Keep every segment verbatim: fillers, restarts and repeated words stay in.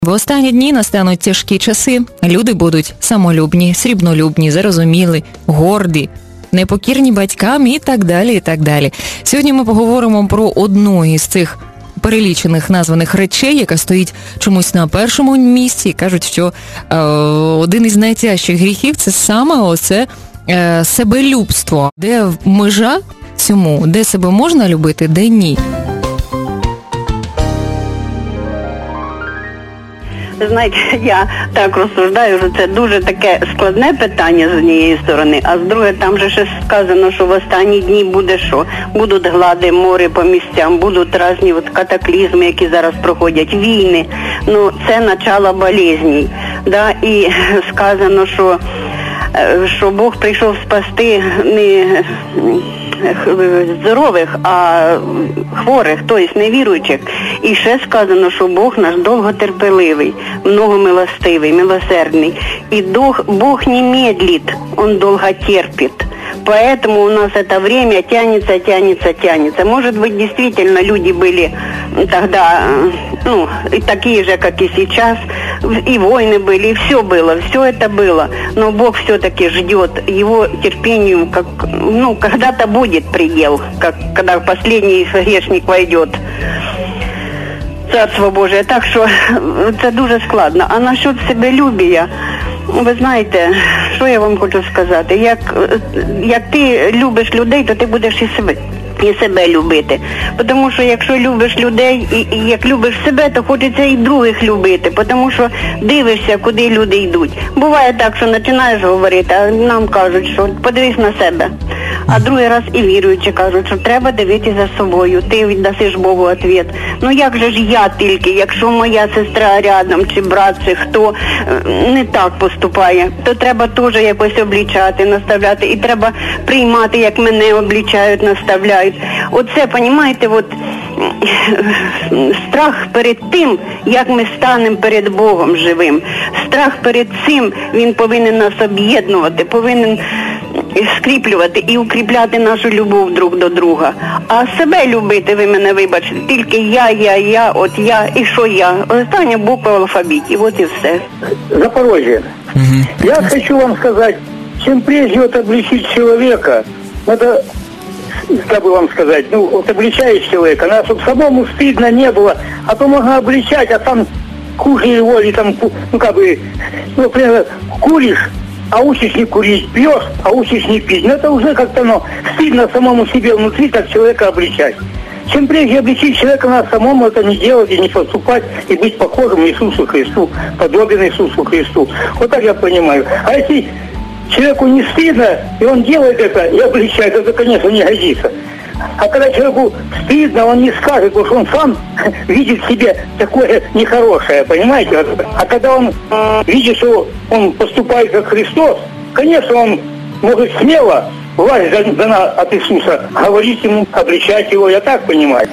В останні дні настануть тяжкі часи. Люди будуть самолюбні, срібнолюбні, зарозумілі, горді, непокірні батькам і так далі, і так далі. Сьогодні ми поговоримо про одну із цих перелічених названих речей, яка стоїть чомусь на першому місці. Кажуть, що е, один із найтяжчих гріхів – це саме оце е, себелюбство. Де межа цьому? Де себе можна любити, де ні? Знаєте, я так розсуждаю, що це дуже таке складне питання з однієї сторони, а з другої там же ще сказано, що в останні дні буде що? Будуть глади, море по місцям, будуть різні от катаклізми, які зараз проходять, війни. Ну, це начало болезней. Да? І сказано, що, що Бог прийшов спасти не здорових, а хворих, тобто невіруючих. І ще сказано, що Бог наш довготерпеливий, многомилостивий, милосердний. И Бог, Бог не медлит, Он долго терпит. Поэтому у нас это время тянется, тянется, тянется. Может быть, действительно люди были тогда, ну, и такие же, как и сейчас, и войны были, и все было, все это было. Но Бог все-таки ждет, его терпению, как, ну, когда-то будет предел, как, когда последний грешник войдет. Царство Боже. Так що це дуже складно. А насчет себелюбія, ви знаєте, що я вам хочу сказати? Як, як ти любиш людей, то ти будеш і себе, і себе любити. Тому що якщо любиш людей, і, і як любиш себе, то хочеться і других любити. Тому що дивишся, куди люди йдуть. Буває так, що починаєш говорити, а нам кажуть, що подивись на себе. А другий раз і віруючі кажуть, що треба дивитися за собою, ти віддасиш Богу відповідь. Ну як же ж я тільки, якщо моя сестра рядом, чи брат, чи хто не так поступає, то треба теж якось облічати, наставляти, і треба приймати, як мене облічають, наставляють. Оце, понімаєте, от страх перед тим, як ми станемо перед Богом живим. Страх перед цим, він повинен нас об'єднувати, повинен скріплювати і укріпляти нашу любов друг до друга. А себе любити, ви мене вибачте, тільки я, я, я, от я, і що я. Остання буква в алфавіті, от і все. Запорожье. Угу. Я хочу вам сказать, чем прежде вот обличить человека, надо, как бы вам сказать, ну, вот обличаешь человека, надо, чтобы самому стыдно не было, а то можно обличать, а там хуже его, или там, ну, как бы, ну, например, куришь, а учишь не курить, пьешь, а учишь не пить. Но это уже как-то, ну, стыдно самому себе внутри так человека обличать. Чем прежде обличить человека, надо самому это не делать и не поступать, и быть похожим Иисусу Христу, подобен Иисусу Христу. Вот так я понимаю. А если человеку не стыдно, и он делает это, и обличает, это, конечно, не годится. А когда человеку стыдно, он не скажет, потому что он сам видит в себе такое нехорошее, понимаете? А когда он видит, что он поступает как Христос, конечно, он может смело власть дана от Иисуса, говорить ему, обличать его, я так понимаю.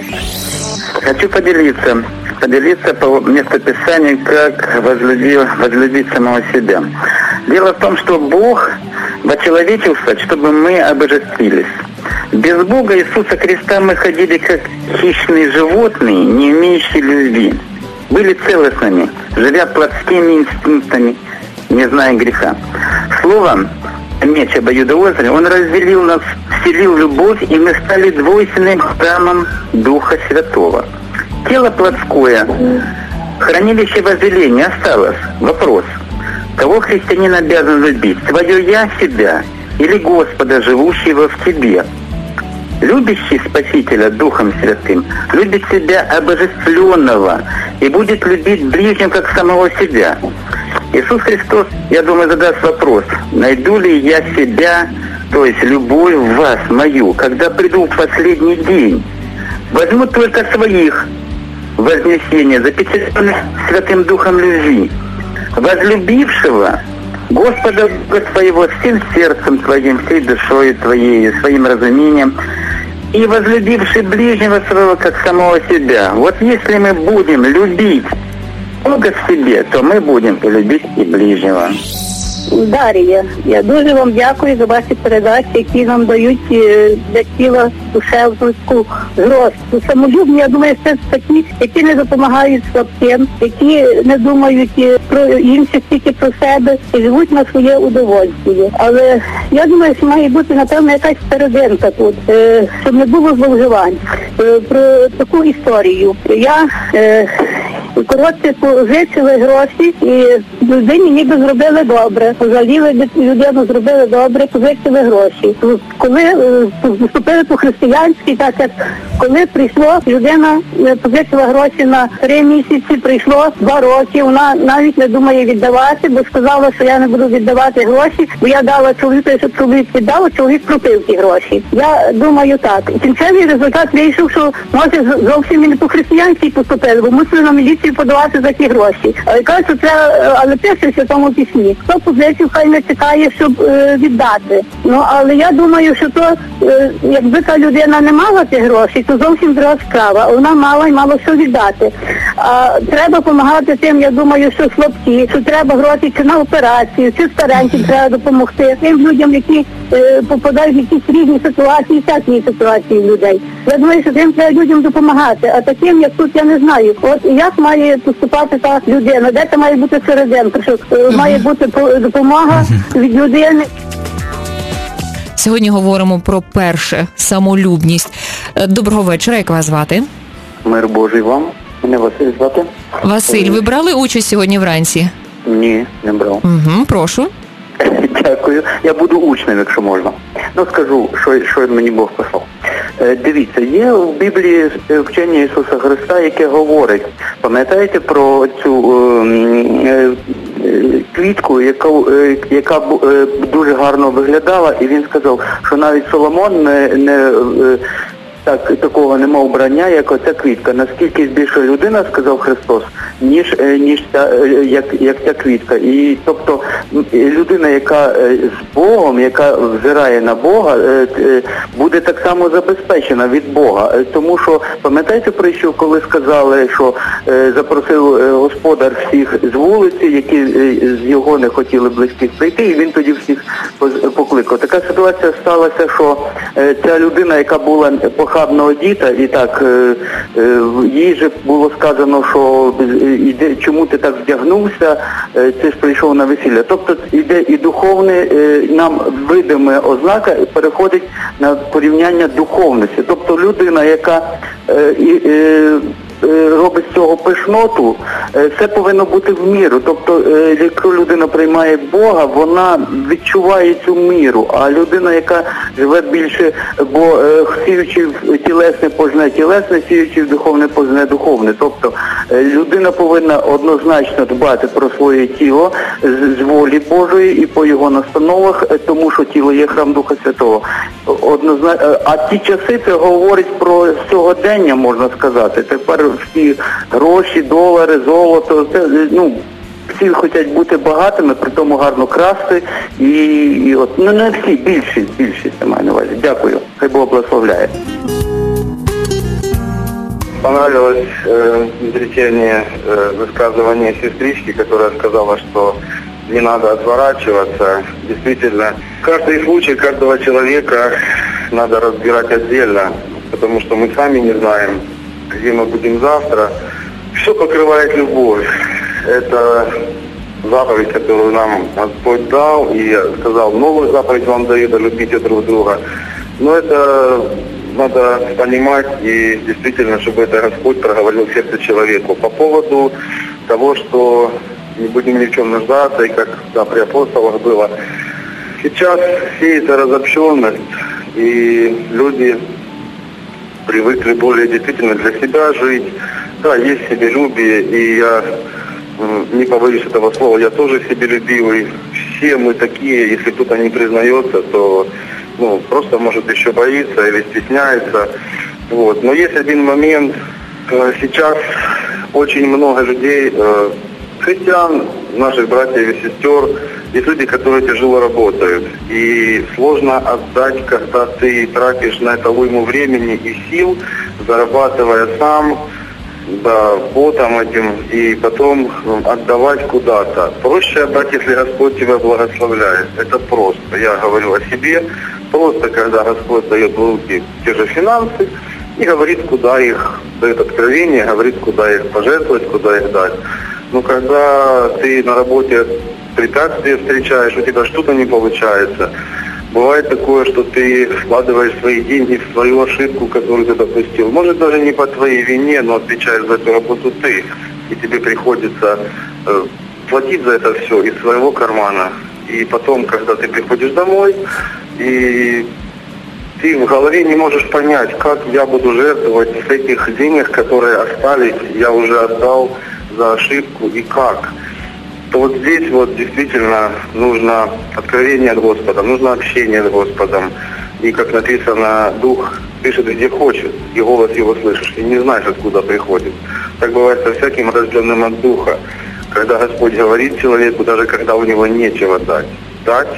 Хочу поделиться, поделиться по местописанию, как возлюбил, возлюбить самого себя. Дело в том, что Бог вочеловечился, чтобы мы обожествились. Без Бога Иисуса Христа мы ходили как хищные животные, не имеющие любви. Были целостными, живя плотскими инстинктами, не зная греха. Словом, меч обоюдоострый, Он разделил нас, вселил любовь, и мы стали двойственным храмом Духа Святого. Тело плотское, хранилище вожделения осталось. Вопрос: кого христианин обязан любить? Свое «я» себя или Господа, живущего в тебе? Любящий Спасителя Духом Святым любит себя обожествленного и будет любить ближнего, как самого себя. Иисус Христос, я думаю, задаст вопрос: найду ли я себя, то есть любовь в вас, мою, когда приду в последний день? Возьму только своих вознесения, запечатленных Святым Духом любви, возлюбившего Господа Бога своего всем сердцем твоим, всей душой твоей, своим разумением, и возлюбивший ближнего своего, как самого себя. Вот если мы будем любить Бога в себе, то мы будем полюбить и ближнего. Дар'я, я дуже вам дякую за ваші передачі, які нам дають е, для тіла душевну зросту. Самолюбні, я думаю, це такі, які не допомагають слабким, які не думають е, про інших, тільки про себе і живуть на своє удовольствие. Але я думаю, що має бути, напевно, якась серединка тут, е, щоб не було зловживань. Е, про таку історію. Я е, коротше позичили гроші і людині ніби зробили добре. Пожаліли людину, зробили добре, позичили гроші. Коли е, поступили по-християнськи, так як коли прийшло, людина е, позичила гроші на три місяці, прийшло два роки, вона навіть не думає віддавати, бо сказала, що я не буду віддавати гроші, бо я дала чоловіку, щоб чоловік віддав, а чоловік пропив ті гроші. Я думаю так. Кінцевий результат вийшов, що може зовсім і не по-християнськи поступили, бо мусили на міліцію подавати за ті гроші. Але кажуть, що це, але пише в Святому Письмі. Хто позичив, хай не чекає, щоб е, віддати. Ну, але я думаю, що то, е, якби та людина не мала ті гроші, то зовсім друга справа. Вона мала і мала що віддати. А треба допомагати тим, я думаю, що слабкі, що треба гроші чи на операцію, чи стареньким треба допомогти. Тим людям, які е, попадають в якісь різні ситуації, всякі ситуації людей. Я думаю, що тим треба людям допомагати. А таким, як тут, я не знаю. От як має поступати та людина? Де це має бути серединка? Що е, має бути допомога від людини? Сьогодні говоримо про перше – самолюбність. Доброго вечора, як вас звати? Мир Божий вам. Мене Василь звати. Василь, ви брали участь сьогодні вранці? Ні, не брав. Угу, прошу. Дякую. Я буду учнем, якщо можна. Ну, скажу, що, що мені Бог послав. Е, дивіться, є в Біблії вчення Ісуса Христа, яке говорить, пам'ятаєте про цю е, е, квітку, яка, е, яка е, дуже гарно виглядала, і він сказав, що навіть Соломон не... не е, Так, такого нема вбрання, як оця квітка. Наскільки більше людина, сказав Христос, ніж, ніж ця, як, як ця квітка. І тобто людина, яка з Богом, яка взирає на Бога, буде так само забезпечена від Бога. Тому що, пам'ятаєте притчу, коли сказали, що запросив господар всіх з вулиці, які з його не хотіли близьких прийти, і він тоді всіх покликав. Така ситуація сталася, що ця людина, яка була похабно одіта, і так, їй же було сказано, що чому ти так вдягнувся, ти ж прийшов на весілля. Тобто іде і духовне, нам видиме ознака переходить на порівняння духовності. Тобто людина, яка і, робить з цього пишноту, все повинно бути в міру. Тобто, якщо людина приймає Бога, вона відчуває цю міру. А людина, яка живе більше, бо сіючи в тілесне пожне тілесне, сіючи в духовне пожне духовне. Тобто, людина повинна однозначно дбати про своє тіло з волі Божої і по його настановах, тому що тіло є храм Духа Святого. Однозначно, а ті часи це говорить про сьогодення, можна сказати. Тепер всі гроші, долари, золото, це, ну, всі хочуть бути багатими, при тому гарно красти, і, і от, ну не всі, більшість, більшість, я маю на увазі. Дякую, хай Бог благословляє. Понравилось э, изречение, э, высказывание сестрички, которая сказала, что не надо отворачиваться. Действительно, каждый случай каждого человека надо разбирать отдельно, потому что мы сами не знаем, где мы будем завтра. Все покрывает любовь. Это заповедь, которую нам Господь дал, и сказал, новую заповедь вам даю, да любите друг друга. Но это надо понимать, и действительно, чтобы это Господь проговорил в сердце человеку. По поводу того, что не будем ни в чем нуждаться, и как да, при апостолах было. Сейчас сеется разобщенность, и люди привыкли более действительно для себя жить. Да, есть себелюбие, и я не побоюсь этого слова, я тоже себелюбивый. Все мы такие, если кто-то не признается, то ну, просто может еще боится или стесняется. Вот. Но есть один момент, сейчас очень много людей, христиан, наших братьев и сестер, есть люди, которые тяжело работают. И сложно отдать, когда ты тратишь на это уйму времени и сил, зарабатывая сам, да, потом этим, и потом отдавать куда-то. Проще отдать, если Господь тебя благословляет. Это просто. Я говорю о себе. Просто, когда Господь дает в руки те же финансы и говорит, куда их, дает откровение, говорит, куда их пожертвовать, куда их дать. Но когда ты на работе препятствия встречаешь, у тебя что-то не получается. Бывает такое, что ты вкладываешь свои деньги в свою ошибку, которую ты допустил. Может, даже не по твоей вине, но отвечаешь за эту работу ты. И тебе приходится э, платить за это все из своего кармана. И потом, когда ты приходишь домой, и ты в голове не можешь понять, как я буду жертвовать с этих денег, которые остались, я уже отдал за ошибку, и как. То вот здесь вот действительно нужно откровение от Господа, нужно общение с Господом. И, как написано, Дух пишет где хочет, и голос его слышишь, и не знаешь, откуда приходит. Так бывает со всяким рожденным от Духа. Когда Господь говорит человеку, даже когда у него нечего дать, дать,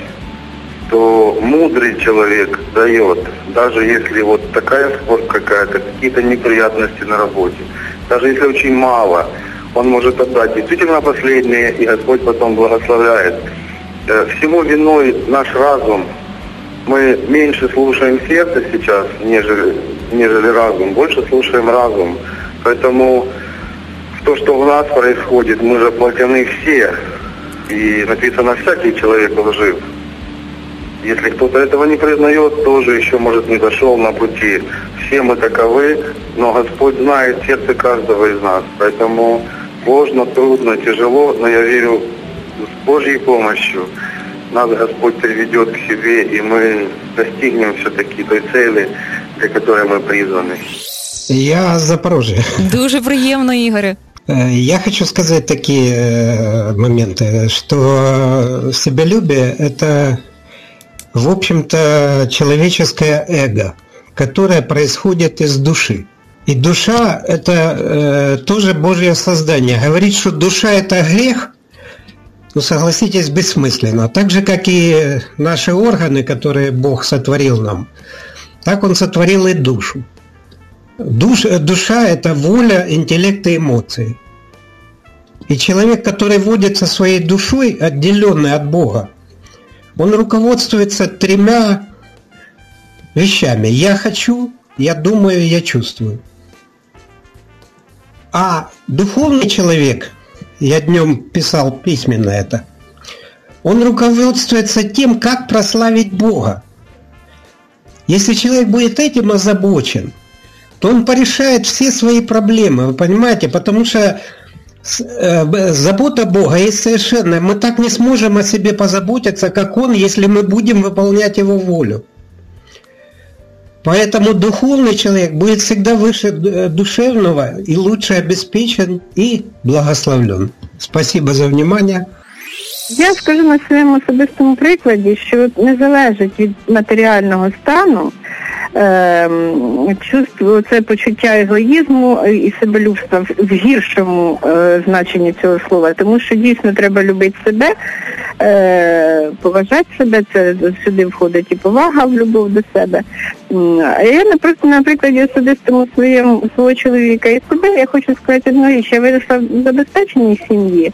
то мудрый человек дает, даже если вот такая скорбь какая-то, какие-то неприятности на работе, даже если очень мало, он может отдать действительно последнее, и Господь потом благословляет. Всему виной наш разум. Мы меньше слушаем сердце сейчас, нежели, нежели разум, больше слушаем разум. Поэтому то, что у нас происходит, мы же плотяны все. И написано, всякий человек лжив. Если кто-то этого не признает, тоже еще, может, не дошел на пути. Все мы таковы, но Господь знает сердце каждого из нас. Поэтому сложно, трудно, тяжело, но я верю, с Божьей помощью нас Господь приведет к себе, и мы достигнем все-таки той цели, для которой мы призваны. Я з Запорожья. Дуже приємно, Ігоре. Я хочу сказать такие моменты, что себялюбие – это, в общем-то, человеческое эго, которое происходит из души. И душа – это э, тоже Божье создание. Говорить, что душа – это грех, ну, согласитесь, бессмысленно. Так же, как и наши органы, которые Бог сотворил нам, так Он сотворил и душу. Душ, душа – это воля, интеллект и эмоции. И человек, который водится своей душой, отделенный от Бога, он руководствуется тремя вещами. Я хочу, я думаю, я чувствую. А духовный человек, я днем писал письменно это, он руководствуется тем, как прославить Бога. Если человек будет этим озабочен, то он порешает все свои проблемы, вы понимаете, потому что забота Бога есть совершенная. Мы так не сможем о себе позаботиться, как Он, если мы будем выполнять Его волю. Поэтому духовный человек будет всегда выше душевного и лучше обеспечен и благословлен. Спасибо за внимание. Я скажу на своєму особистому прикладі, що не залежить від матеріального стану, Е, чувство, це почуття егоїзму і себелюбства в гіршому е, значенні цього слова, тому що дійсно треба любити себе, е, поважати себе, це сюди входить і повага в любов до себе. А я, на прикладі особистому своєму, свого чоловіка і себе, я хочу сказати одну річ, я виросла в забезпеченій сім'ї,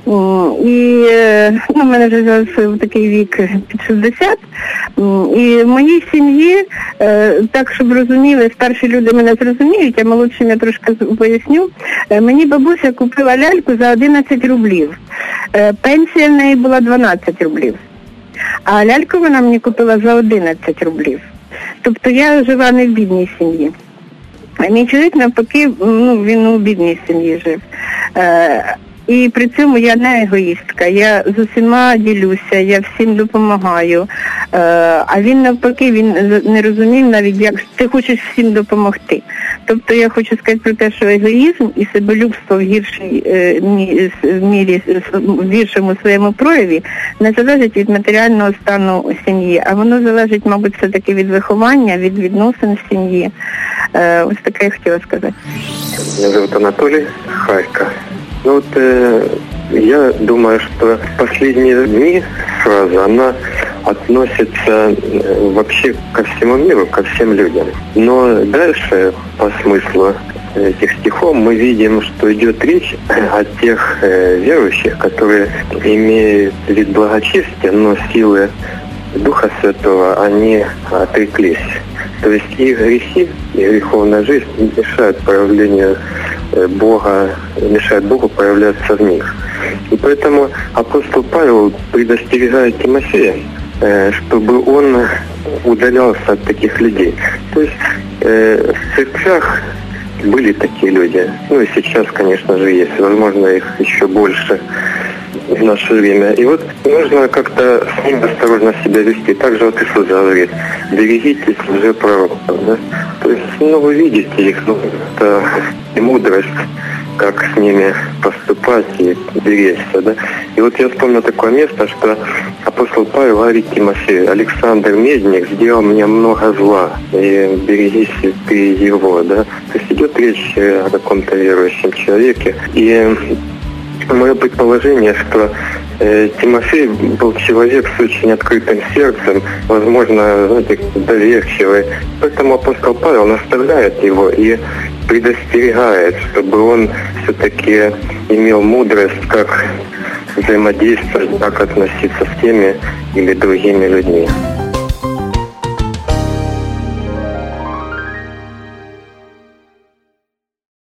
і ну, в мене вже зараз такий вік під шістдесят, і в моїй сім'ї, так, щоб розуміли, старші люди мене зрозуміють, а молодшим я трошки поясню. Мені бабуся купила ляльку за одинадцять рублів. Пенсія в неї була дванадцять рублів. А ляльку вона мені купила за одинадцять рублів. Тобто я жила не в бідній сім'ї. Мій чоловік, навпаки, ну, він у бідній сім'ї жив. І при цьому я не егоїстка, я з усіма ділюся, я всім допомагаю. А він навпаки, він не розумів навіть, як ти хочеш всім допомогти. Тобто я хочу сказати про те, що егоїзм і себелюбство в гіршій мірі, в гіршому своєму прояві не залежить від матеріального стану сім'ї, а воно залежить, мабуть, все-таки від виховання, від відносин в сім'ї. Ось таке я хотіла сказати. Мене звуть Анатолій, Харків. Ну вот э, я думаю, что последние дни фраза, она относится вообще ко всему миру, ко всем людям. Но дальше по смыслу этих стихов мы видим, что идет речь о тех верующих, которые имеют вид благочестия, но силы Духа Святого они отреклись. То есть их грехи, и греховная жизнь мешают проявлению Бога, мешают Богу проявляться в них. И поэтому апостол Павел предостерегает Тимофея, чтобы он удалялся от таких людей. То есть в церквях были такие люди. Ну и сейчас, конечно же, есть. Возможно, их еще больше в наше время. И вот нужно как-то с ними осторожно себя вести. Также вот Иисус говорит: берегитесь лжепророков. Да? То есть, ну, вы видите их, ну, это мудрость, как с ними поступать и беречься. Да? И вот я вспомнил такое место, что апостол Павел говорит Тимофею: Александр Медник сделал мне много зла, и берегись ты его. Да? То есть идет речь о каком-то верующем человеке. И мое предположение, что э, Тимофей был человек с очень открытым сердцем, возможно, знаете, доверчивый. Поэтому апостол Павел наставляет его и предостерегает, чтобы он все-таки имел мудрость, как взаимодействовать, как относиться с теми или другими людьми.